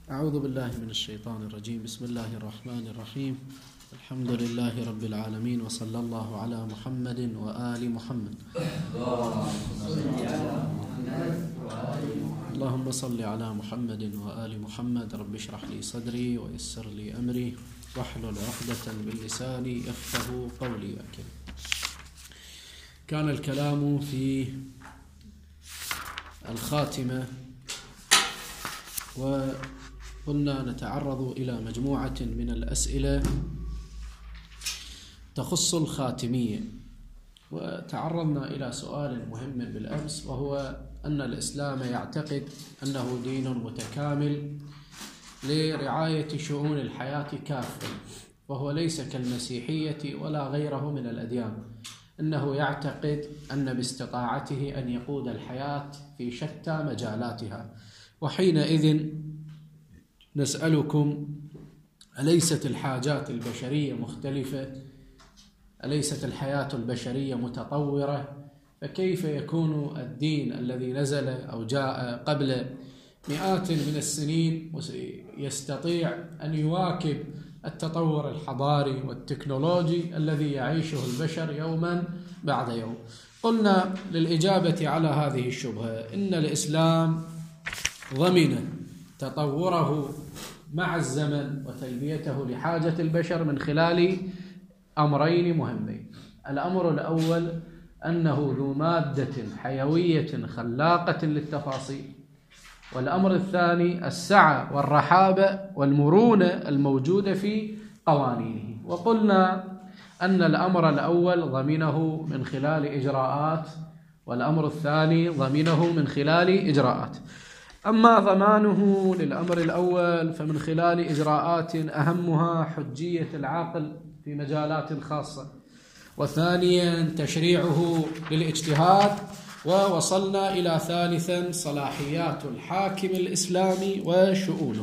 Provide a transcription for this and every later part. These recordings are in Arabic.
أعوذ بالله من الشيطان الرجيم. بسم الله الرحمن الرحيم. الحمد لله رب العالمين، وصلى الله على محمد وآل محمد. اللهم صل على محمد وآل محمد. رب اشرح لي صدري ويسر لي أمري واحلل عقدة من لساني يفقهوا قولي. كان الكلام في الخاتمة، وقلنا نتعرض إلى مجموعة من الأسئلة تخص الخاتمية، وتعرضنا إلى سؤال مهم بالأمس، وهو أن الإسلام يعتقد أنه دين متكامل لرعاية شؤون الحياة كافة، وهو ليس كالمسيحية ولا غيره من الأديان. إنه يعتقد أن باستطاعته أن يقود الحياة في شتى مجالاتها. وحينئذ نسألكم: أليست الحاجات البشرية مختلفة؟ أليست الحياة البشرية متطورة؟ فكيف يكون الدين الذي نزل أو جاء قبل مئات من السنين يستطيع أن يواكب التطور الحضاري والتكنولوجي الذي يعيشه البشر يوما بعد يوم؟ قلنا للإجابة على هذه الشبهة إن الإسلام ضمن تطوره مع الزمن وتلبيته لحاجة البشر من خلال أمرين مهمين. الأمر الأول أنه ذو مادة حيوية خلاقة للتفاصيل، والأمر الثاني السعة والرحابة والمرونة الموجودة في قوانينه. وقلنا أن الأمر الأول ضمنه من خلال إجراءات، والأمر الثاني ضمنه من خلال إجراءات. أما ضمانه للأمر الأول فمن خلال إجراءات أهمها حجية العقل في مجالات خاصة، وثانيا تشريعه للاجتهاد، ووصلنا إلى ثالثا صلاحيات الحاكم الإسلامي وشؤونه.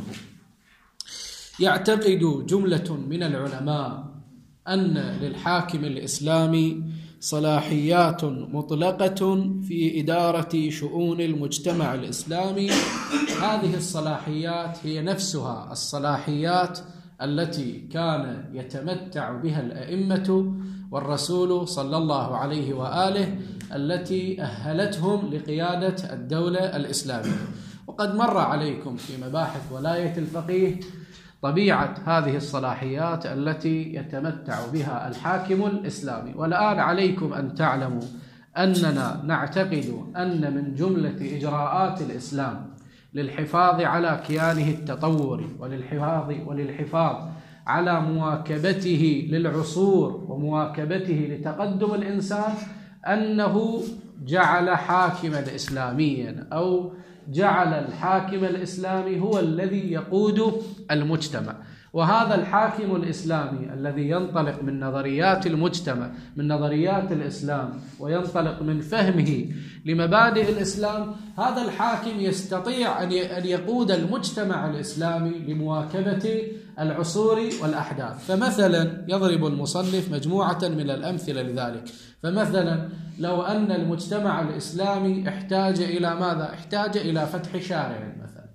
يعتقد جملة من العلماء أن للحاكم الإسلامي صلاحيات مطلقة في إدارة شؤون المجتمع الإسلامي. هذه الصلاحيات هي نفسها الصلاحيات التي كان يتمتع بها الأئمة والرسول صلى الله عليه وآله، التي أهلتهم لقيادة الدولة الإسلامية. وقد مر عليكم في مباحث ولاية الفقيه طبيعة هذه الصلاحيات التي يتمتع بها الحاكم الإسلامي. والآن عليكم أن تعلموا أننا نعتقد أن من جملة إجراءات الإسلام للحفاظ على كيانه التطوري وللحفاظ على مواكبته للعصور ومواكبته لتقدم الإنسان أنه جعل حاكما إسلاميا، أو جعل الحاكم الإسلامي هو الذي يقود المجتمع. وهذا الحاكم الإسلامي الذي ينطلق من نظريات المجتمع، من نظريات الإسلام، وينطلق من فهمه لمبادئ الإسلام، هذا الحاكم يستطيع أن يقود المجتمع الإسلامي لمواكبة العصور والأحداث. فمثلا يضرب المصنف مجموعة من الأمثلة لذلك. فمثلا لو أن المجتمع الإسلامي احتاج إلى ماذا؟ احتاج إلى فتح شارع مثلا،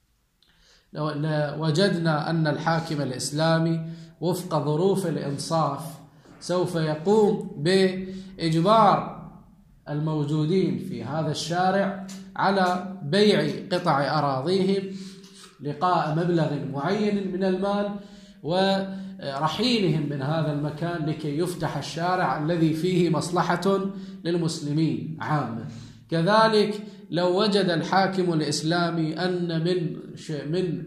لو وجدنا أن الحاكم الإسلامي وفق ظروف الإنصاف سوف يقوم بإجبار الموجودين في هذا الشارع على بيع قطع أراضيهم لقاء مبلغ معين من المال ورحيلهم من هذا المكان لكي يفتح الشارع الذي فيه مصلحة للمسلمين عامة. كذلك لو وجد الحاكم الإسلامي أن من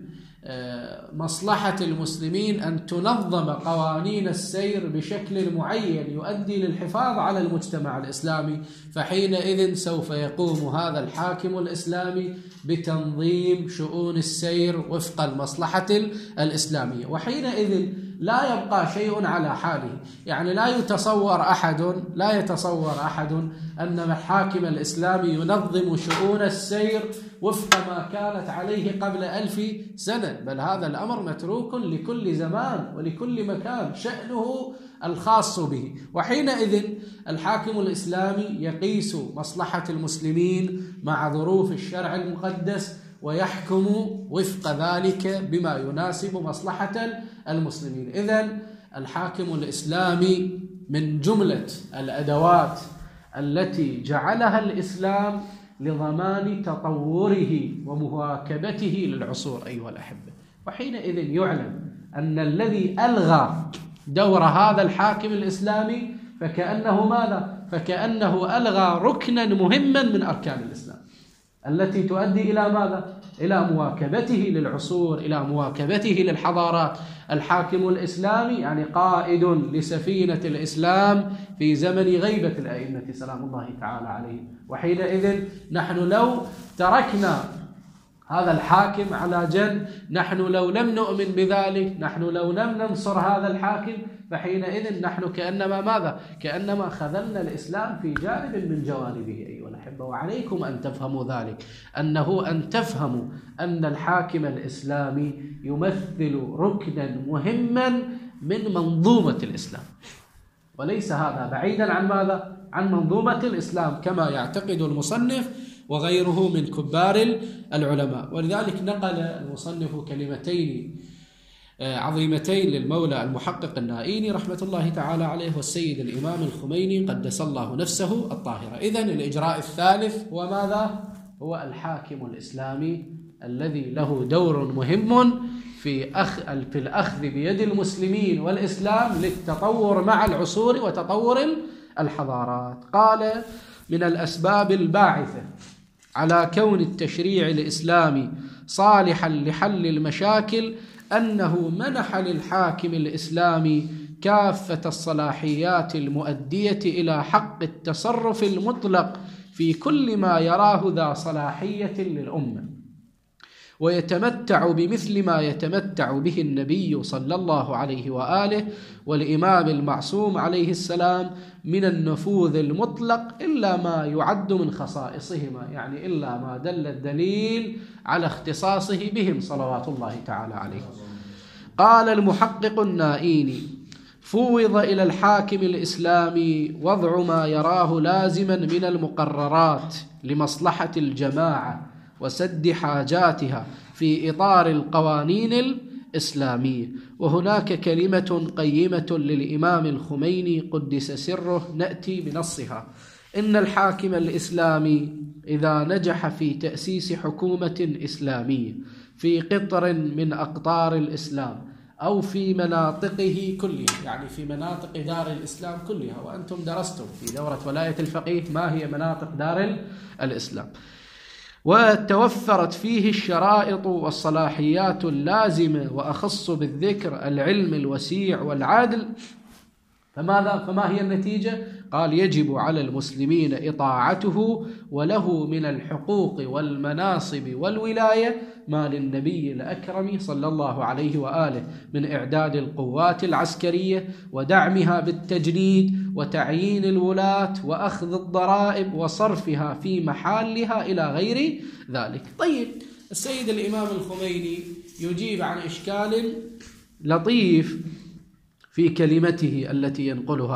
مصلحة المسلمين أن تنظم قوانين السير بشكل معين يؤدي للحفاظ على المجتمع الإسلامي، فحينئذ سوف يقوم هذا الحاكم الإسلامي بتنظيم شؤون السير وفق المصلحة الإسلامية. وحينئذ لا يبقى شيء على حاله. يعني لا يتصور أحد أن الحاكم الإسلامي ينظم شؤون السير وفق ما كانت عليه قبل 1000 سنة، بل هذا الأمر متروك لكل زمان ولكل مكان، شأنه الخاص به. وحينئذ الحاكم الإسلامي يقيس مصلحة المسلمين مع ظروف الشرع المقدس ويحكم وفق ذلك بما يناسب مصلحة المسلمين. إذن الحاكم الإسلامي من جملة الأدوات التي جعلها الإسلام لضمان تطوره ومواكبته للعصور أيها الأحبة. وحينئذ يعلم أن الذي ألغى دور هذا الحاكم الإسلامي فكأنه ماذا؟ فكأنه ألغى ركنا مهما من أركان الإسلام التي تؤدي إلى ماذا؟ إلى مواكبته للعصور، إلى مواكبته للحضارات. الحاكم الإسلامي يعني قائد لسفينة الإسلام في زمن غيبة الأئمة سلام الله تعالى عليهم. وحينئذ نحن لو تركنا هذا الحاكم على جنب، نحن لو لم نؤمن بذلك، نحن لو لم ننصر هذا الحاكم، فحينئذ نحن كأنما ماذا؟ كأنما خذلنا الإسلام في جانب من جوانبه أيها الأحبة. وعليكم أن تفهموا ذلك، أن تفهموا أن الحاكم الإسلامي يمثل ركنا مهما من منظومة الإسلام، وليس هذا بعيدا عن ماذا؟ عن منظومة الإسلام كما يعتقد المصنف وغيره من كبار العلماء. ولذلك نقل المصنف كلمتين عظيمتين للمولى المحقق النائيني رحمة الله تعالى عليه والسيد الإمام الخميني قدس الله نفسه الطاهرة. إذن الإجراء الثالث هو ماذا؟ هو الحاكم الإسلامي الذي له دور مهم في الأخذ بيد المسلمين والإسلام للتطور مع العصور وتطور الحضارات. قال: من الأسباب الباعثة على كون التشريع الإسلامي صالحا لحل المشاكل أنه منح للحاكم الإسلامي كافة الصلاحيات المؤدية إلى حق التصرف المطلق في كل ما يراه ذا صلاحية للأمة، ويتمتع بمثل ما يتمتع به النبي صلى الله عليه وآله والإمام المعصوم عليه السلام من النفوذ المطلق إلا ما يعد من خصائصهما، يعني إلا ما دل الدليل على اختصاصه بهم صلوات الله تعالى عليه. قال المحقق النائيني: فوض إلى الحاكم الإسلامي وضع ما يراه لازما من المقررات لمصلحة الجماعة وسد حاجاتها في إطار القوانين الإسلامية. وهناك كلمة قيمة للإمام الخميني قدس سره نأتي بنصها: إن الحاكم الإسلامي إذا نجح في تأسيس حكومة إسلامية في قطر من أقطار الإسلام أو في مناطقه كلها، يعني في مناطق دار الإسلام كلها، وأنتم درستم في دورة ولاية الفقيه ما هي مناطق دار الإسلام، وتوفرت فيه الشرائط والصلاحيات اللازمة، وأخص بالذكر العلم الوسيع والعدل، فما هي النتيجة؟ قال: يجب على المسلمين إطاعته، وله من الحقوق والمناصب والولاية ما للنبي الأكرم صلى الله عليه وآله من إعداد القوات العسكرية ودعمها بالتجنيد وتعيين الولاة وأخذ الضرائب وصرفها في محلها إلى غير ذلك. طيب، السيد الإمام الخميني يجيب عن إشكال لطيف في كلمته التي ينقلها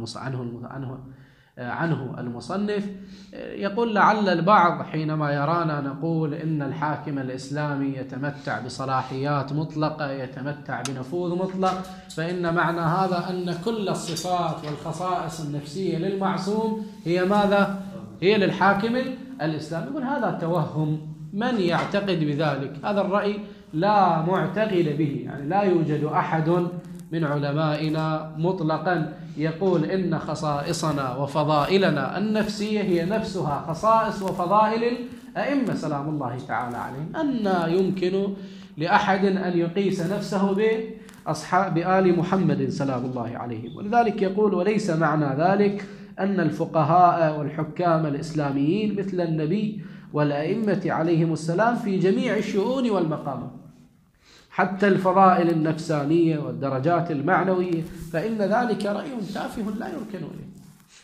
عنه المصنف. يقول: لعل البعض حينما يرانا نقول إن الحاكم الإسلامي يتمتع بصلاحيات مطلقة، يتمتع بنفوذ مطلق، فإن معنى هذا أن كل الصفات والخصائص النفسية للمعصوم هي ماذا؟ هي للحاكم الإسلامي. يقول: هذا توهم. من يعتقد بذلك؟ هذا الرأي لا معتقد به، يعني لا يوجد أحد من علمائنا مطلقا يقول إن خصائصنا وفضائلنا النفسية هي نفسها خصائص وفضائل الأئمة سلام الله تعالى عليهم. أن يمكن لأحد أن يقيس نفسه بأصحاب آل محمد سلام الله عليهم؟ ولذلك يقول: وليس معنى ذلك أن الفقهاء والحكام الإسلاميين مثل النبي والأئمة عليهم السلام في جميع الشؤون والمقامات، حتى الفضائل النفسانية والدرجات المعنوية، فإن ذلك رأي تافه لا يركن إليه،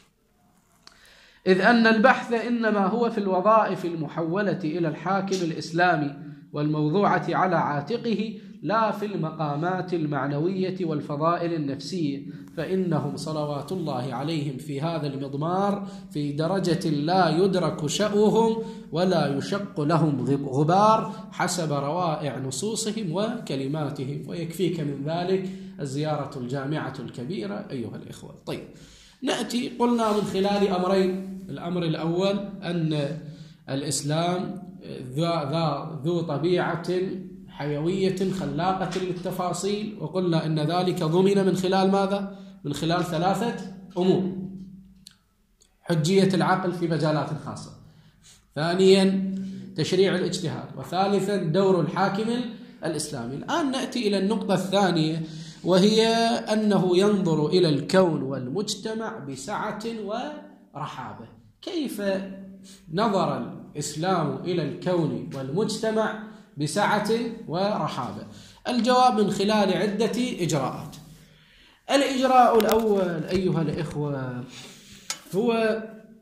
إذ أن البحث إنما هو في الوظائف المحولة إلى الحاكم الإسلامي والموضوعة على عاتقه، لا في المقامات المعنوية والفضائل النفسية، فإنهم صلوات الله عليهم في هذا المضمار في درجة لا يدرك شأوهم ولا يشق لهم غبار حسب روائع نصوصهم وكلماتهم. ويكفيك من ذلك الزيارة الجامعة الكبيرة أيها الإخوة. طيب، نأتي قلنا من خلال أمرين. الأمر الأول أن الإسلام ذو طبيعة حيوية خلاقة للتفاصيل، وقلنا إن ذلك ضمن من خلال ماذا؟ من خلال 3 أمور: حجية العقل في مجالات خاصة، ثانيا تشريع الاجتهاد، وثالثا دور الحاكم الإسلامي. الآن نأتي إلى النقطة الثانية، وهي أنه ينظر إلى الكون والمجتمع بسعة ورحابة. كيف نظر الإسلام إلى الكون والمجتمع بسعة ورحابة؟ الجواب من خلال عدة إجراءات. الإجراء الأول أيها الإخوة هو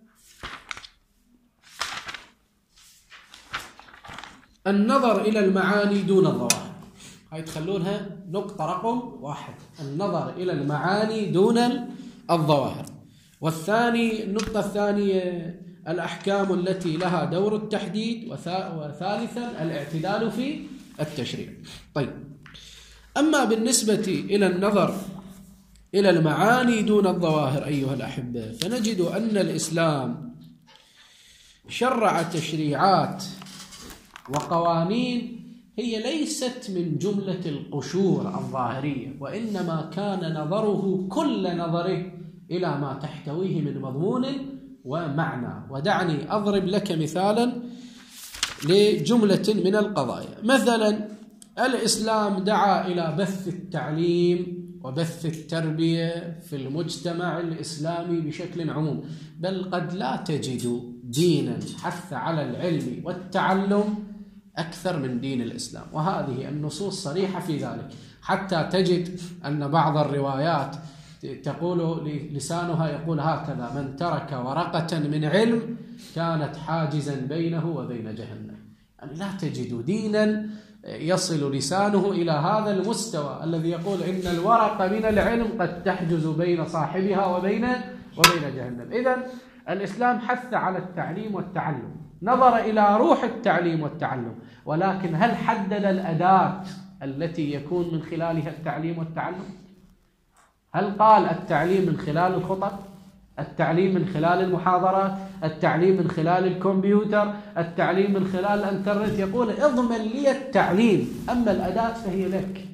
النظر إلى المعاني دون الظواهر. هاي تخلونها نقطة رقم 1، النظر إلى المعاني دون الظواهر. والثاني، النقطة الثانية، الأحكام التي لها دور التحديد، وثالثا الاعتدال في التشريع. طيب، أما بالنسبة إلى النظر إلى المعاني دون الظواهر أيها الأحبة، فنجد أن الإسلام شرع تشريعات وقوانين هي ليست من جملة القشور الظاهرية، وإنما كان نظره كل نظره إلى ما تحتويه من مضمون ومعنى. ودعني أضرب لك مثالا لجملة من القضايا. مثلا الإسلام دعا إلى بث التعليم وبث التربية في المجتمع الإسلامي بشكل عموم، بل قد لا تجد دينا حث على العلم والتعلم أكثر من دين الإسلام، وهذه النصوص صريحة في ذلك. حتى تجد أن بعض الروايات تقول لسانها يقول هكذا: من ترك ورقة من علم كانت حاجزا بينه وبين جهنم. يعني لا تجد دينا يصل لسانه إلى هذا المستوى الذي يقول إن الورقة من العلم قد تحجز بين صاحبها وبين جهنم. إذن الإسلام حث على التعليم والتعلم، نظر إلى روح التعليم والتعلم، ولكن هل حدد الأداة التي يكون من خلالها التعليم والتعلم؟ هل قال التعليم من خلال الخطب؟ التعليم من خلال المحاضرات؟ التعليم من خلال الكمبيوتر؟ التعليم من خلال الانترنت؟ يقول اضمن لي التعليم، أما الأداة فهي لك.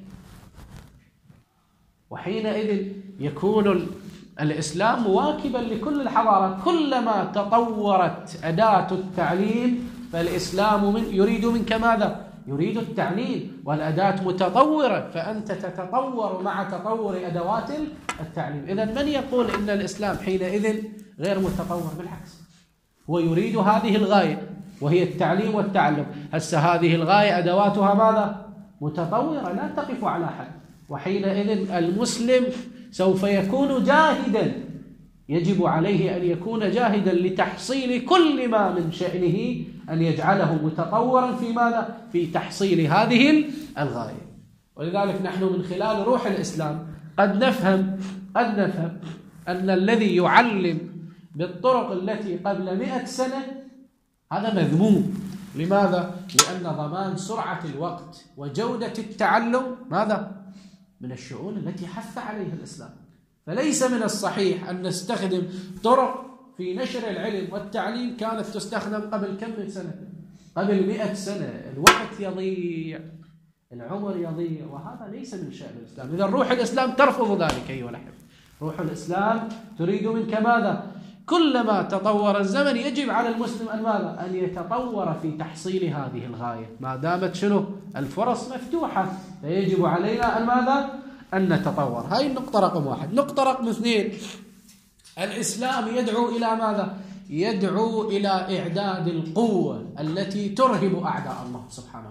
وحينئذ يكون الإسلام مواكبا لكل الحضارات. كلما تطورت أداة التعليم فالإسلام يريد منك ماذا؟ يريد التعليم، والأداة متطورة، فأنت تتطور مع تطور أدوات التعليم. إذن من يقول إن الإسلام حينئذ غير متطور؟ بالعكس، هو يريد هذه الغاية وهي التعليم والتعلم. هسه هذه الغاية أدواتها ماذا؟ متطورة، لا تقف على حد. وحينئذ المسلم سوف يكون جاهدا، يجب عليه أن يكون جاهدا لتحصيل كل ما من شأنه أن يجعله متطورا في ماذا؟ في تحصيل هذه الغاية. ولذلك نحن من خلال روح الإسلام قد نفهم أن الذي يعلم بالطرق التي قبل 100 سنة هذا مذموم. لماذا؟ لأن ضمان سرعة الوقت وجودة التعلم ماذا؟ من الشؤون التي حث عليها الإسلام. فليس من الصحيح أن نستخدم طرق في نشر العلم والتعليم كانت تستخدم قبل كم من سنة؟ قبل 100 سنة. الوقت يضيع، العمر يضيع، وهذا ليس من شأن الإسلام. إذا روح الإسلام ترفض ذلك أيها الأحبة. روح الإسلام تريد منك ماذا؟ كلما تطور الزمن يجب على المسلم أن ماذا؟ أن يتطور في تحصيل هذه الغاية، ما دامت شنو؟ الفرص مفتوحة، فيجب علينا أن ماذا؟ أن نتطور. هاي النقطة رقم 1. نقطة رقم 2، الإسلام يدعو إلى ماذا؟ يدعو إلى إعداد القوة التي ترهب أعداء الله سبحانه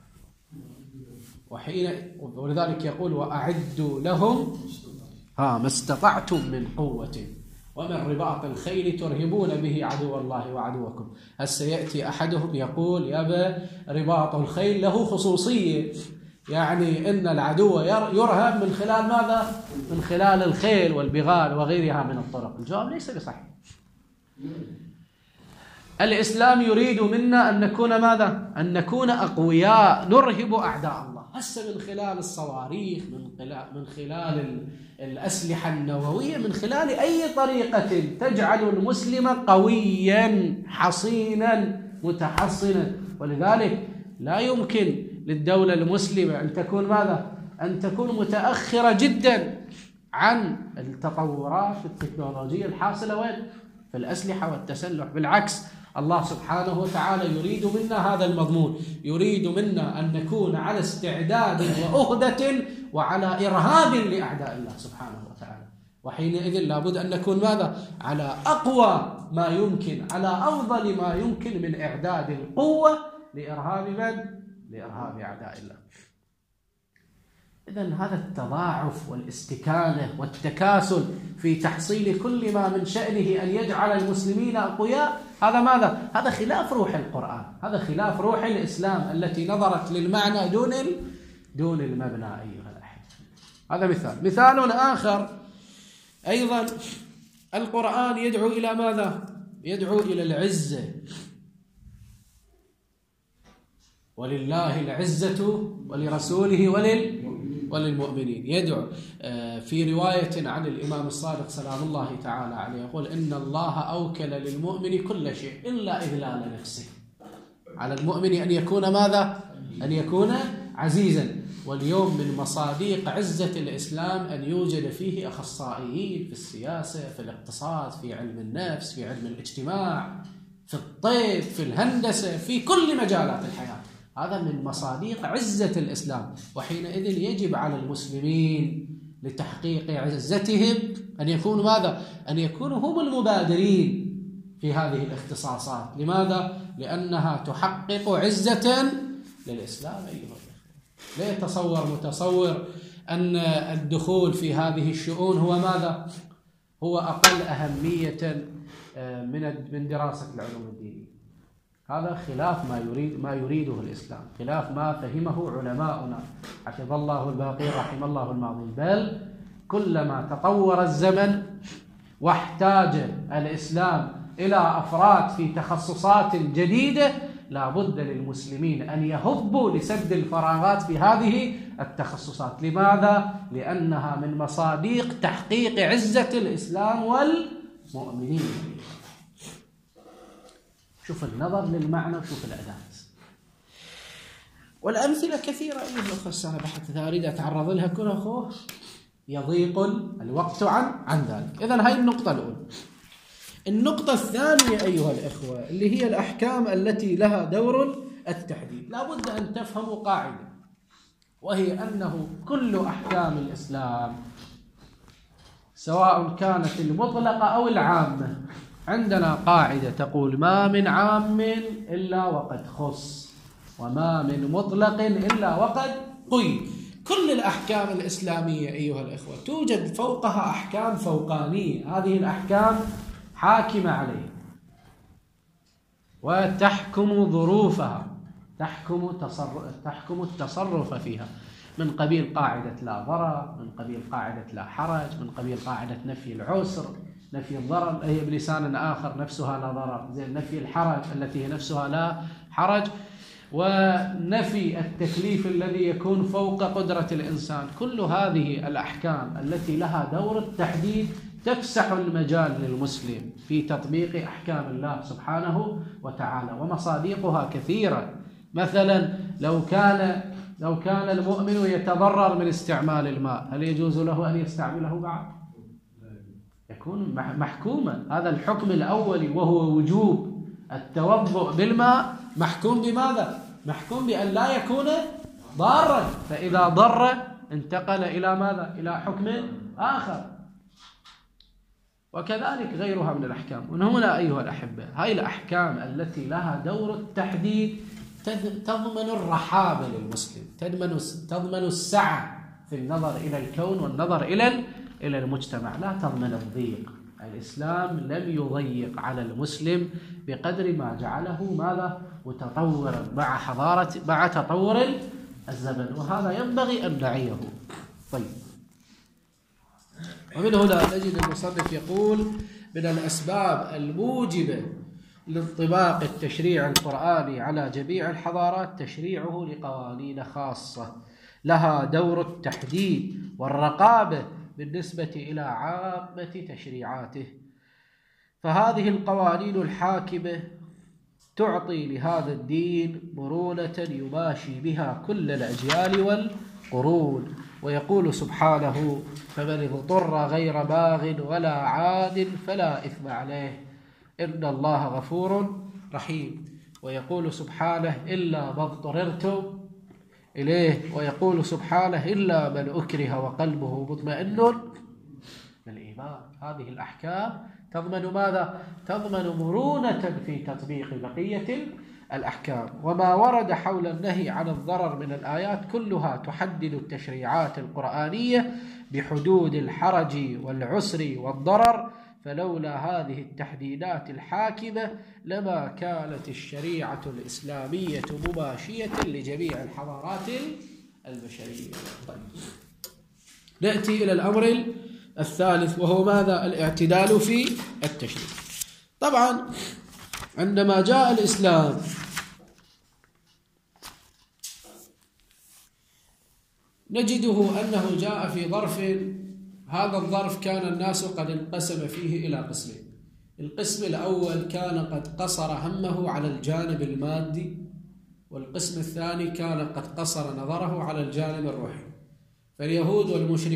وتعالى. ولذلك يقول وأعدوا لهم ما استطعتم من قوة ومن رباط الخيل ترهبون به عدو الله وعدوكم. هل سيأتي أحدهم يقول يا رباط الخيل له خصوصية، يعني إن العدو يرهب من خلال ماذا؟ من خلال الخيل والبغال وغيرها من الطرق. الجواب ليس بصحيح. الإسلام يريد منا أن نكون ماذا؟ أن نكون أقوياء نرهب أعداء الله، هسه من خلال الصواريخ، من خلال الأسلحة النووية، من خلال أي طريقة تجعل المسلم قويا حصينا متحصنا. ولذلك لا يمكن للدولة المسلمة أن تكون ماذا؟ أن تكون متأخرة جدا عن التطورات التكنولوجية الحاصلة وين؟ في الأسلحة والتسلح. بالعكس، الله سبحانه وتعالى يريد منا هذا المضمون، يريد منا أن نكون على استعداد وأهدة وعلى إرهاب لأعداء الله سبحانه وتعالى. وحينئذ لابد أن نكون ماذا؟ على أقوى ما يمكن، على أفضل ما يمكن من إعداد القوة لإرهاب من؟ لإرهاب أعداء الله. إذن هذا التضاعف والاستكانة والتكاسل في تحصيل كل ما من شأنه أن يجعل المسلمين أقوياء، هذا ماذا؟ هذا خلاف روح القرآن، هذا خلاف روح الإسلام التي نظرت للمعنى دون المبنى أيها الأحبة. هذا مثال آخر أيضا. القرآن يدعو إلى ماذا؟ يدعو إلى العزة، ولله العزة ولرسوله وللمؤمنين. يدعو في رواية عن الإمام الصادق سلام الله تعالى عليه يقول: إن الله أوكل للمؤمن كل شيء إلا إذلال نفسه. على المؤمن أن يكون ماذا؟ أن يكون عزيزا. واليوم من مصادق عزة الإسلام أن يوجد فيه أخصائيين في السياسة، في الاقتصاد، في علم النفس، في علم الاجتماع، في الطب، في الهندسة، في كل مجالات الحياة. هذا من مصادق عزة الإسلام. وحينئذ يجب على المسلمين لتحقيق عزتهم أن يكونوا ماذا؟ أن يكونوا هم المبادرين في هذه الاختصاصات. لماذا؟ لأنها تحقق عزة للإسلام أيها الأخوة. لا يتصور متصور أن الدخول في هذه الشؤون هو ماذا؟ هو أقل أهمية من دراسة العلوم الدينية. هذا خلاف ما يريده الإسلام، خلاف ما فهمه علماؤنا حفظ الله الباقي رحم الله الماضي. بل كلما تطور الزمن واحتاج الإسلام إلى أفراد في تخصصات جديدة، لا بد للمسلمين أن يهبوا لسد الفراغات في هذه التخصصات. لماذا؟ لأنها من مصادق تحقيق عزة الإسلام والمؤمنين. شوف النظر للمعنى وشوف الأداة. والأمثلة كثيرة أيها الأخوة، أنا بحث أريد أتعرض لها كل أخوة يضيق الوقت عن ذلك. إذن هاي النقطة الأولى. النقطة الثانية أيها الأخوة اللي هي الأحكام التي لها دور التحديد. لا بد أن تفهموا قاعدة، وهي أنه كل أحكام الإسلام سواء كانت المطلقة أو العامة، عندنا قاعدة تقول: ما من عام إلا وقد خص، وما من مطلق إلا وقد قيد. كل الأحكام الإسلامية أيها الأخوة توجد فوقها أحكام فوقانية، هذه الأحكام حاكمة عليها وتحكم ظروفها، تحكم التصرف فيها، من قبيل قاعدة لا ضرر، من قبيل قاعدة لا حرج، من قبيل قاعدة نفي العسر، نفي الضرر هي بلسان آخر نفسها لا ضرر، زي نفي الحرج التي هي نفسها لا حرج، ونفي التكليف الذي يكون فوق قدرة الإنسان. كل هذه الأحكام التي لها دور التحديد تفسح المجال للمسلم في تطبيق أحكام الله سبحانه وتعالى، ومصادقها كثيرة. مثلا لو كان المؤمن يتضرر من استعمال الماء، هل يجوز له أن يستعمله بعد؟ يكون محكوما. هذا الحكم الأولي وهو وجوب التوضؤ بالماء محكوم بماذا؟ محكوم بأن لا يكون ضارا، فإذا ضر انتقل إلى ماذا؟ إلى حكم آخر. وكذلك غيرها من الأحكام. وهنا أيها الأحبة هاي الأحكام التي لها دور التحديد تضمن الرحابة للمسلم، تضمن السعة في النظر إلى الكون والنظر إلى المجتمع، لا تضمن الضيق. الإسلام لم يضيق على المسلم بقدر ما جعله ماذا؟ متطورا مع تطور الزمن، وهذا ينبغي أن نعيه. طيب، ومن هنا نجد المصنف يقول: من الأسباب الموجبة لانطباق التشريع القرآني على جميع الحضارات تشريعه لقوانين خاصة لها دور التحديد والرقابة بالنسبة إلى عامة تشريعاته. فهذه القوانين الحاكمة تعطي لهذا الدين مرونة يماشي بها كل الأجيال والقرون. ويقول سبحانه: فمن اضطر غير باغ ولا عاد فلا إثم عليه إن الله غفور رحيم. ويقول سبحانه: إلا ما اضطررتم إليه. ويقول سبحانه: إلا من أكره وقلبه مطمئن بالإيمان. هذه الأحكام تضمن ماذا؟ تضمن مرونة في تطبيق بقية الأحكام. وما ورد حول النهي عن الضرر من الآيات كلها تحدد التشريعات القرآنية بحدود الحرج والعسر والضرر، فلولا هذه التحديدات الحاكمة لما كانت الشريعة الإسلامية مماشية لجميع الحضارات البشرية. طيب، نأتي إلى الأمر الثالث، وهو ماذا؟ الاعتدال في التشريع. طبعا عندما جاء الإسلام نجده أنه جاء في ظرف، هذا الظرف كان الناس قد انقسم فيه إلى قسمين. القسم الأول كان قد قصر همه على الجانب المادي، والقسم الثاني كان قد قصر نظره على الجانب الروحي. فاليهود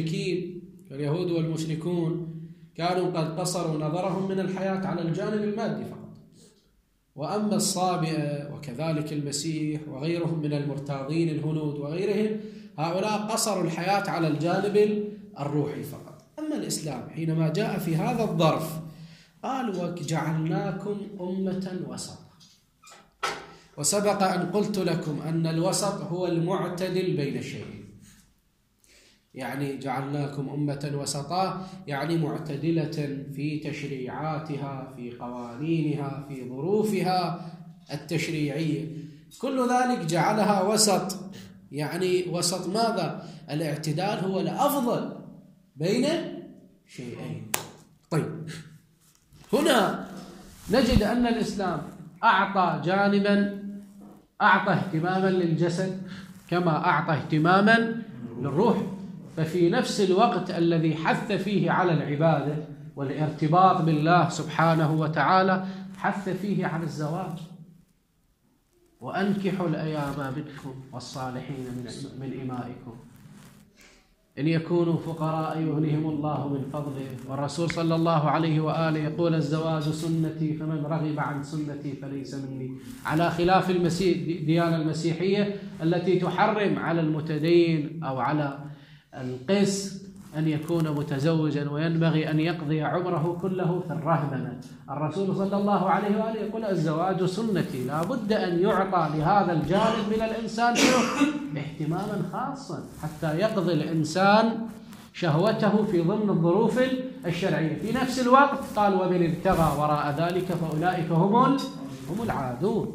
والمشركون كانوا قد قصروا نظرهم من الحياة على الجانب المادي فقط. وأما الصابئة وكذلك المسيح وغيرهم من المرتاضين الهنود وغيرهم، هؤلاء قصروا الحياة على الجانب الروحي فقط. أما الإسلام حينما جاء في هذا الظرف قال: وجعلناكم أمة وسطا. وسبق أن قلت لكم أن الوسط هو المعتدل بين الشيئين، يعني جعلناكم أمة وسطا يعني معتدلة في تشريعاتها، في قوانينها، في ظروفها التشريعية. كل ذلك جعلها وسط، يعني وسط ماذا؟ الاعتدال هو الأفضل بين شيئين. طيب، هنا نجد أن الإسلام أعطى جانبا، أعطى اهتماما للجسد كما أعطى اهتماما للروح. ففي نفس الوقت الذي حث فيه على العبادة والارتباط بالله سبحانه وتعالى حث فيه عن الزواج: وأنكحوا الأيام منكم والصالحين من إمائكم إن يكونوا فقراء يغنيهم الله من فضله. والرسول صلى الله عليه وآله يقول: الزواج سنتي فمن رغب عن سنتي فليس مني، على خلاف الديانة المسيحية التي تحرم على المتدين أو على القس أن يكون متزوجا وينبغي أن يقضي عمره كله في الرهبنة. الرسول صلى الله عليه وآله يقول: الزواج سنتي. لا بد أن يعطى لهذا الجانب من الإنسان اهتماما خاصا حتى يقضي الإنسان شهوته في ضمن الظروف الشرعية. في نفس الوقت قال: ومن ابتغى وراء ذلك فأولئك هم العادون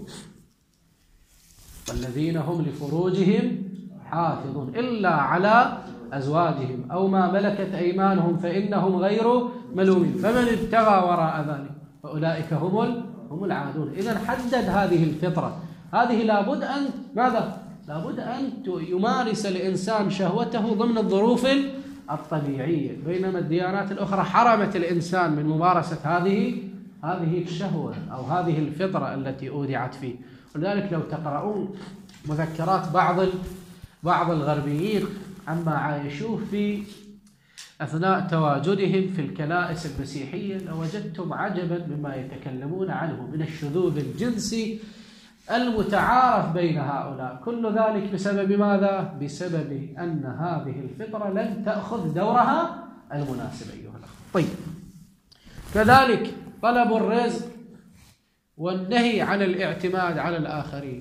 والذين هم لفروجهم حافظون إلا على أزواجهم أو ما ملكت أيمانهم فإنهم غير ملومين فمن ابتغى وراء ذلك فأولئك هم العادون. إذن حدد هذه الفطرة، هذه لابد أن ماذا؟ لابد أن يمارس الإنسان شهوته ضمن الظروف الطبيعية، بينما الديانات الأخرى حرمت الإنسان من ممارسة هذه الشهوة أو هذه الفطرة التي أودعت فيه. ولذلك لو تقرؤون مذكرات بعض الغربيين عما عايشوه في أثناء تواجدهم في الكنائس المسيحية لوجدتم عجبا مما يتكلمون عنه من الشذوذ الجنسي المتعارف بين هؤلاء. كل ذلك بسبب ماذا؟ بسبب أن هذه الفطرة لن تأخذ دورها المناسب أيها الأخوة. طيب، كذلك طلب الرزق والنهي عن الاعتماد على الآخرين.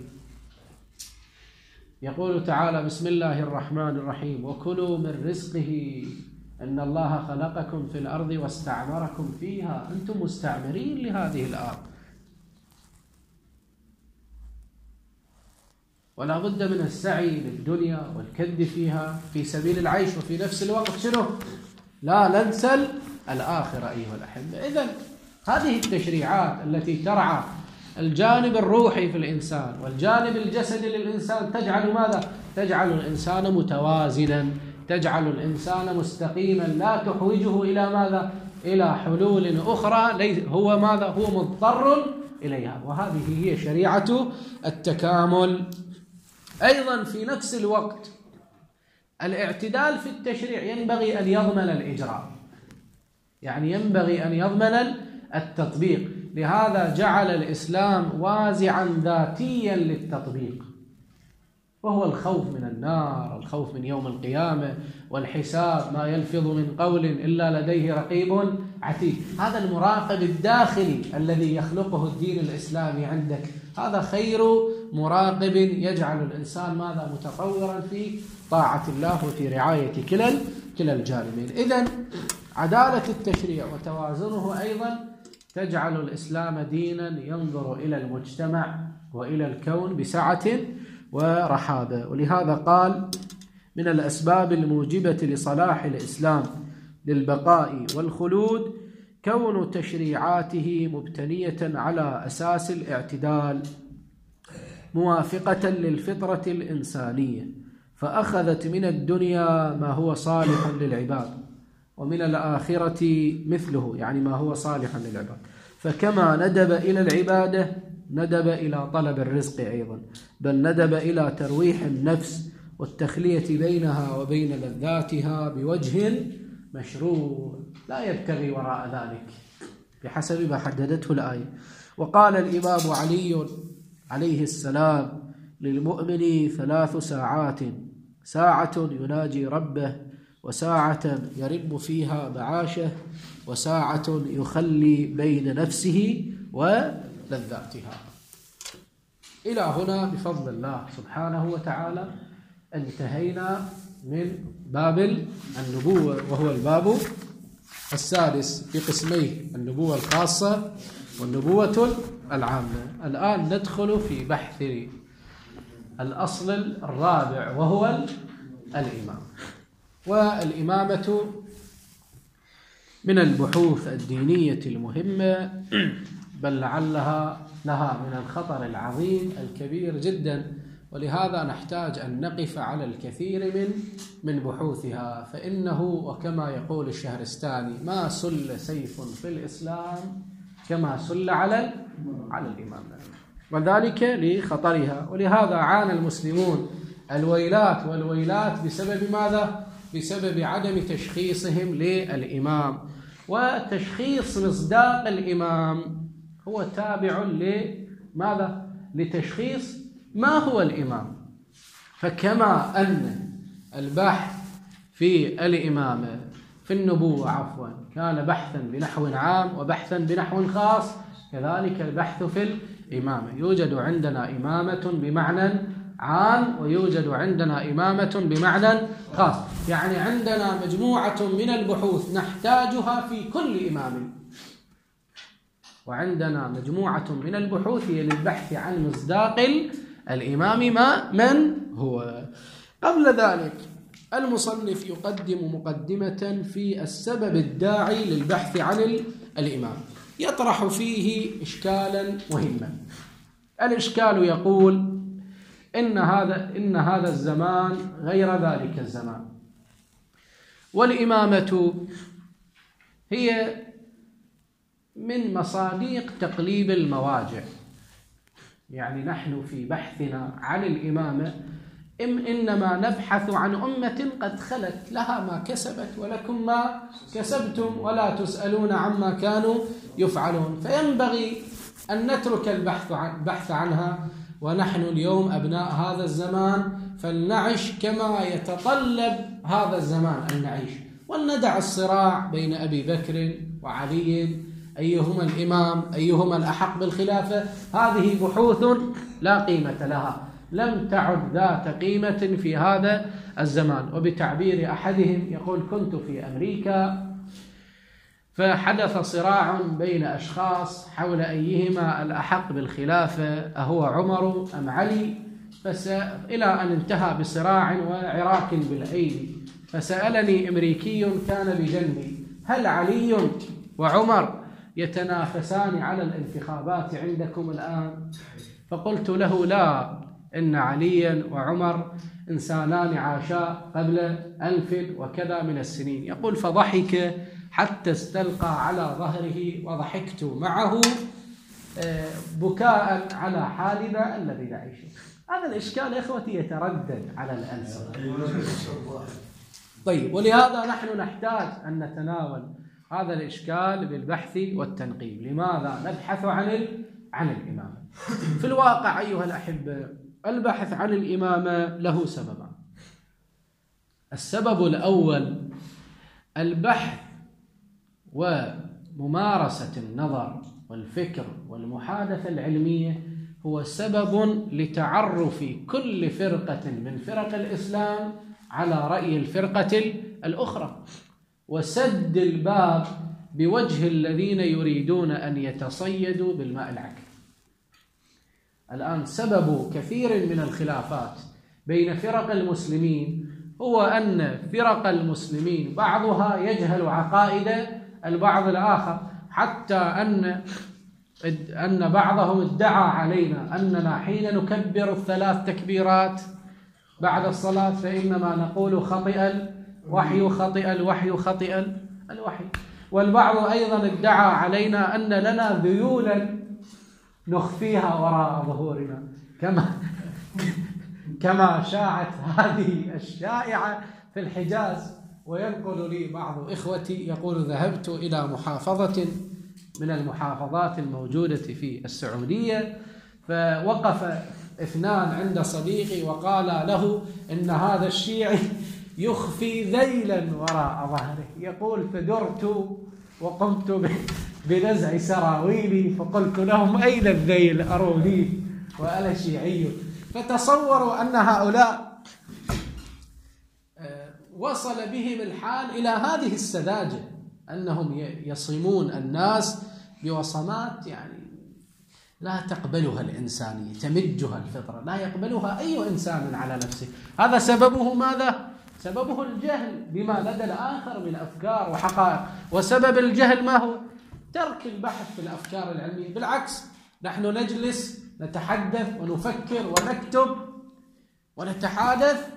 يقول تعالى: بسم الله الرحمن الرحيم: وكلوا من رزقه إن الله خلقكم في الأرض واستعمركم فيها. أنتم مستعمرين لهذه الأرض. ولا بد من السعي للدنيا والكد فيها في سبيل العيش، وفي نفس الوقت شنو؟ لا ننسى الآخرة أيها الأحبة. إذن هذه التشريعات التي ترعى الجانب الروحي في الإنسان والجانب الجسدي للإنسان تجعل ماذا؟ تجعل الإنسان متوازنا، تجعل الإنسان مستقيما، لا تحوجه إلى ماذا؟ إلى حلول أخرى هو ماذا؟ هو مضطر إليها. وهذه هي شريعة التكامل. أيضا في نفس الوقت الاعتدال في التشريع ينبغي أن يضمن الإجراء، يعني ينبغي أن يضمن التطبيق. لهذا جعل الإسلام وازعا ذاتيا للتطبيق، وهو الخوف من النار، الخوف من يوم القيامة والحساب، ما يلفظ من قول إلا لديه رقيب عتيد. هذا المراقب الداخلي الذي يخلقه الدين الإسلامي عندك، هذا خير مراقب يجعل الإنسان ماذا؟ متطورا في طاعة الله وفي رعاية كلا الجانبين. إذن عدالة التشريع وتوازنه أيضا تجعل الإسلام دينا ينظر إلى المجتمع وإلى الكون بسعة ورحابة. ولهذا قال: من الأسباب الموجبة لصلاح الإسلام للبقاء والخلود كون تشريعاته مبتنية على أساس الاعتدال موافقة للفطرة الإنسانية، فأخذت من الدنيا ما هو صالح للعباد، ومن الآخرة مثله، يعني ما هو صالح للعباد. فكما ندب إلى العبادة ندب إلى طلب الرزق أيضا، بل ندب إلى ترويح النفس والتخلية بينها وبين لذاتها بوجه مشروع لا يبتغي وراء ذلك بحسب ما حددته الآية. وقال الإمام علي عليه السلام: للمؤمن 3 ساعات، ساعة يناجي ربه، وساعة يرم فيها معاشه، وساعة يخلي بين نفسه ولذاتها. إلى هنا بفضل الله سبحانه وتعالى انتهينا من باب النبوة، وهو الباب السادس في قسمي النبوة الخاصة والنبوة العامة. الآن ندخل في بحث الأصل الرابع، وهو الإمام. والإمامة من البحوث الدينية المهمة، بل لعلها لها من الخطر العظيم الكبير جدا، ولهذا نحتاج أن نقف على الكثير من بحوثها. فإنه وكما يقول الشهرستاني: ما سل سيف في الإسلام كما سل على الإمام، وذلك لخطرها. ولهذا عانى المسلمون الويلات والويلات بسبب ماذا؟ بسبب عدم تشخيصهم للإمام. وتشخيص مصداق الإمام هو تابع لماذا؟ لتشخيص ما هو الإمام. فكما أن البحث في الإمامة في النبوة كان بحثا بنحو عام وبحثا بنحو خاص، كذلك البحث في الإمامة. يوجد عندنا إمامة بمعنى عام، ويوجد عندنا إمامة بمعنى خاص، يعني عندنا مجموعة من البحوث نحتاجها في كل إمام، وعندنا مجموعة من البحوث هي للبحث عن مصداق الإمام من هو. قبل ذلك المصنف يقدم مقدمة في السبب الداعي للبحث عن الإمام، يطرح فيه إشكالا مهما. الإشكال يقول إن هذا الزمان غير ذلك الزمان، والإمامة هي من مصادق تقليب المواجع. يعني نحن في بحثنا عن الإمامة إنما نبحث عن أمة قد خلت، لها ما كسبت ولكم ما كسبتم ولا تسألون عما كانوا يفعلون. فينبغي أن نترك البحث عنها، ونحن اليوم أبناء هذا الزمان، فلنعش كما يتطلب هذا الزمان أن نعيش، ولندع الصراع بين أبي بكر وعلي أيهما الإمام، أيهما الأحق بالخلافة. هذه بحوث لا قيمة لها، لم تعد ذات قيمة في هذا الزمان. وبتعبير أحدهم يقول: كنت في أمريكا فحدث صراع بين أشخاص حول أيهما الأحق بالخلافة، أهو عمر أم علي؟ إلى أن انتهى بصراع وعراك بالأيدي. فسألني أمريكي كان بجنبي: هل علي وعمر يتنافسان على الانتخابات عندكم الآن؟ فقلت له: لا، إن عليا وعمر إنسانان عاشا قبل 1000 وكذا من السنين. يقول: فضحك حتى استلقى على ظهره وضحكت معه بكاء على حالنا الذي نعيشه. هذا الإشكال يا إخوتي يتردد على الألسنة. طيب، ولهذا نحن نحتاج أن نتناول هذا الإشكال بالبحث والتنقيب. لماذا نبحث عن الإمامة؟ في الواقع أيها الأحبة، البحث عن الإمامة له سببان. السبب الأول البحث وممارسة النظر والفكر والمحادثة العلمية هو سبب لتعرف كل فرقة من فرق الإسلام على رأي الفرقة الأخرى، وسد الباب بوجه الذين يريدون أن يتصيدوا بالماء العكر. الآن سبب كثير من الخلافات بين فرق المسلمين هو أن فرق المسلمين بعضها يجهل عقائد البعض الآخر، حتى أن بعضهم ادعى علينا أننا حين نكبر 3 تكبيرات بعد الصلاة فإنما نقول خطئ الوحي، خطئ الوحي، خطئ الوحي. والبعض أيضا ادعى علينا أن لنا ذيولا نخفيها وراء ظهورنا، كما شاعت هذه الشائعة في الحجاز. وينقل لي بعض إخوتي يقول: ذهبت إلى محافظة من المحافظات الموجودة في السعودية، فوقف 2 عند صديقي وقال له إن هذا الشيعي يخفي ذيلا وراء ظهره. يقول: فدرت وقمت بنزع سراويلي فقلت لهم: أين الذيل؟ أروني وأنا شيعي. فتصوروا أن هؤلاء وصل بهم الحال إلى هذه السذاجة، أنهم يصمون الناس بوصمات يعني لا تقبلها الإنسانية، تمجها الفطرة، لا يقبلها أي إنسان على نفسه. هذا سببه ماذا؟ سببه الجهل بما لدى الآخر من أفكار وحقائق. وسبب الجهل ما هو؟ ترك البحث في الأفكار العلمية. بالعكس، نحن نجلس نتحدث ونفكر ونكتب ونتحادث،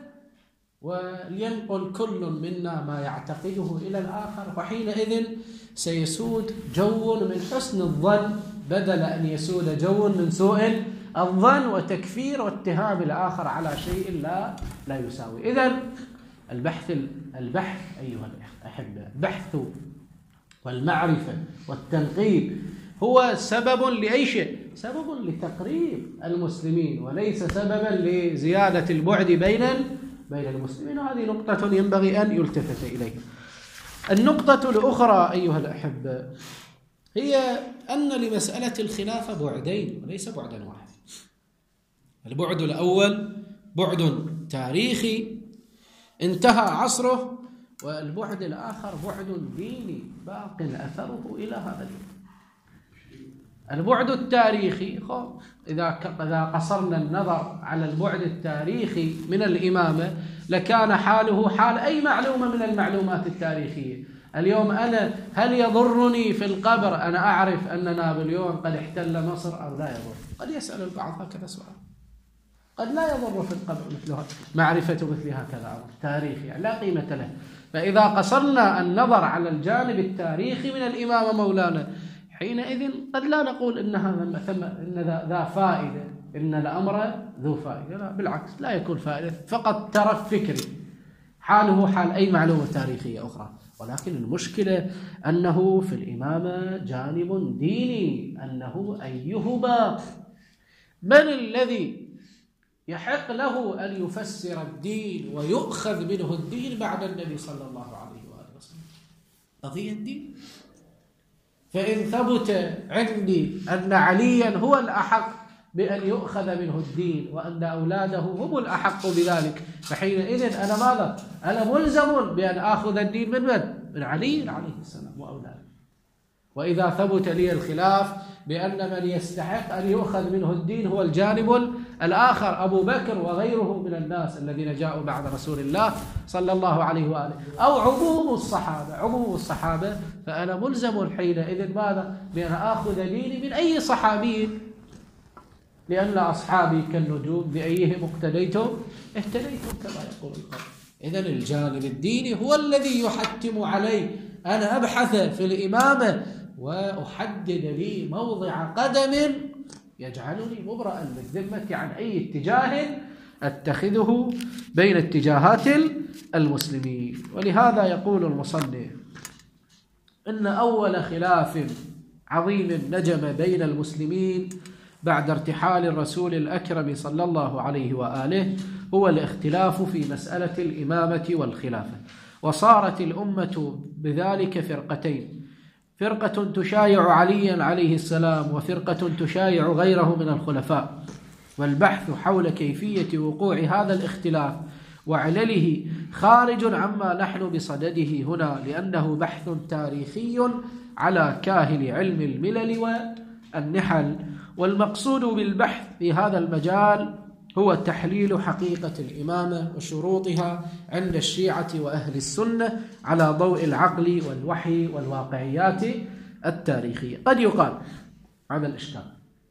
ولينقل كل منا ما يعتقده إلى الآخر، وحينئذ سيسود جو من حسن الظن بدل أن يسود جو من سوء الظن وتكفير واتهام الآخر على شيء لا يساوي. إذن البحث أيها الأحبة، البحث والمعرفة والتنقيب هو سبب لأي شيء، سبب لتقريب المسلمين وليس سببا لزيادة البعد بين المسلمين. وهذه نقطة ينبغي أن يلتفت إليها. النقطة الأخرى أيها الأحبة هي أن لمسألة الخلافة بعدين وليس بعدا واحد. البعد الأول بعد تاريخي انتهى عصره، والبعد الآخر بعد ديني باق أثره إلى هذا اليوم. البعد التاريخي، إذا قصرنا النظر على البعد التاريخي من الإمامة لكان حاله حال أي معلومة من المعلومات التاريخية. اليوم أنا هل يضرني في القبر أنا أعرف أن نابليون قد احتل مصر أو لا يضر؟ قد يسأل البعض هكذا سؤال. قد لا يضر في القبر معرفة مثل هكذا أمر تاريخي، يعني لا قيمة له. فإذا قصرنا النظر على الجانب التاريخي من الإمامة مولانا حينئذ قد لا نقول إن ذا فائدة، إن الأمر ذو فائدة. لا، بالعكس، لا يكون فائدة، فقط ترف فكري حاله حال أي معلومة تاريخية أخرى. ولكن المشكلة أنه في الإمامة جانب ديني، أنه أيهما من الذي يحق له أن يفسر الدين ويؤخذ منه الدين بعد النبي صلى الله عليه وآله وسلم؟ قضية الدين. فإن ثبت عندي أن عليا هو الأحق بأن يؤخذ منه الدين وأن أولاده هم الأحق بذلك، فحينئذ أنا ماذا؟ أنا ملزم بأن آخذ الدين من علي عليه السلام وأولاده. وإذا ثبت لي الخلاف بأن من يستحق أن يؤخذ منه الدين هو الجانب الآخر أبو بكر وغيره من الناس الذين جاءوا بعد رسول الله صلى الله عليه وآله، أو عموم الصحابة، فأنا ملزم حينئذ ماذا؟ بأن آخذ ديني من أي صحابي، لأن أصحابي كالنجوم بأيهم اقتديتم اهتديتم كما يقول القول. إذن الجانب الديني هو الذي يحتم علي أنا أبحث في الإمامة وأحدد لي موضع قدم يجعلني مبرأ للذمة عن أي اتجاه أتخذه بين اتجاهات المسلمين. ولهذا يقول المصنف إن أول خلاف عظيم نجم بين المسلمين بعد ارتحال الرسول الأكرم صلى الله عليه وآله هو الاختلاف في مسألة الإمامة والخلافة، وصارت الأمة بذلك فرقتين: فرقة تشايع عليا عليه السلام، وفرقة تشايع غيره من الخلفاء. والبحث حول كيفية وقوع هذا الاختلاف وعلله خارج عما نحن بصدده هنا، لأنه بحث تاريخي على كاهل علم الملل والنحل. والمقصود بالبحث في هذا المجال هو تحليل حقيقة الإمامة وشروطها عند الشيعة وأهل السنة على ضوء العقل والوحي والواقعيات التاريخية. قد يقال هذا الإشكال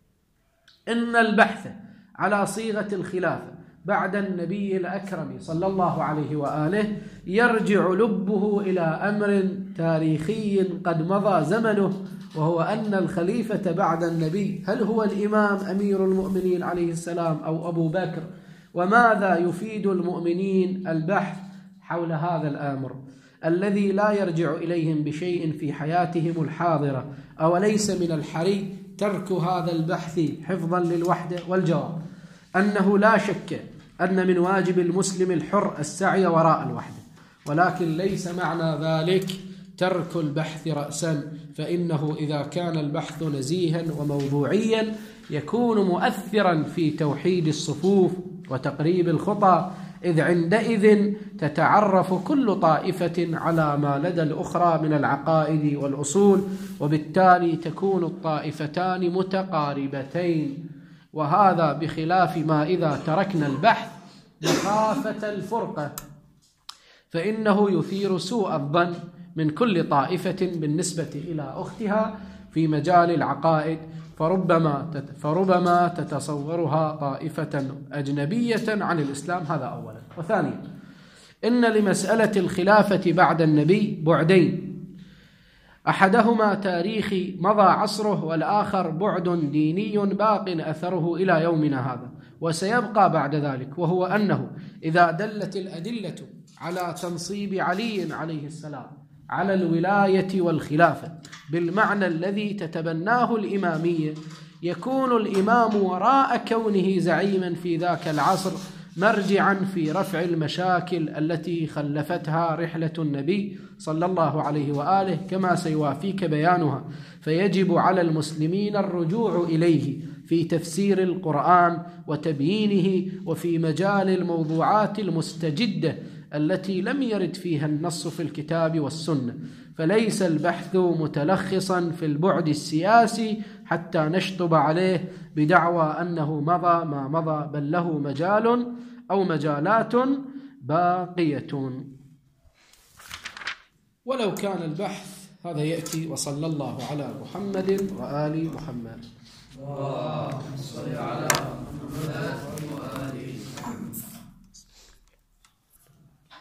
إن البحث على صيغة الخلافة بعد النبي الأكرم صلى الله عليه وآله يرجع لبه إلى أمر تاريخي قد مضى زمنه، وهو أن الخليفة بعد النبي هل هو الإمام أمير المؤمنين عليه السلام أو أبو بكر؟ وماذا يفيد المؤمنين البحث حول هذا الأمر الذي لا يرجع إليهم بشيء في حياتهم الحاضرة؟ أوليس من الحري ترك هذا البحث حفظا للوحدة؟ والجواب أنه لا شك أن من واجب المسلم الحر السعي وراء الوحدة، ولكن ليس معنى ذلك ترك البحث رأسا، فإنه إذا كان البحث نزيها وموضوعيا يكون مؤثرا في توحيد الصفوف وتقريب الخطى، إذ عندئذ تتعرف كل طائفة على ما لدى الأخرى من العقائد والأصول، وبالتالي تكون الطائفتان متقاربتين. وهذا بخلاف ما إذا تركنا البحث مخافة الفرقة، فإنه يثير سوء الظن من كل طائفة بالنسبة إلى أختها في مجال العقائد، فربما تتصورها طائفة أجنبية عن الإسلام. هذا أولا. وثانيا إن لمسألة الخلافة بعد النبي بعدين: أحدهما تاريخي مضى عصره، والآخر بعد ديني باق أثره إلى يومنا هذا وسيبقى بعد ذلك، وهو أنه إذا دلت الأدلة على تنصيب علي عليه السلام على الولاية والخلافة بالمعنى الذي تتبناه الإمامية، يكون الإمام وراء كونه زعيما في ذاك العصر مرجعا في رفع المشاكل التي خلفتها رحلة النبي صلى الله عليه وآله، كما سيوافيك بيانها. فيجب على المسلمين الرجوع إليه في تفسير القرآن وتبيينه، وفي مجال الموضوعات المستجدة التي لم يرد فيها النص في الكتاب والسنة. فليس البحث متلخصا في البعد السياسي حتى نشطب عليه بدعوى أنه مضى ما مضى، بل له مجال أو مجالات باقية. ولو كان البحث هذا يأتي: وصلى الله على محمد وآل محمد. اللهم صل على محمد وآل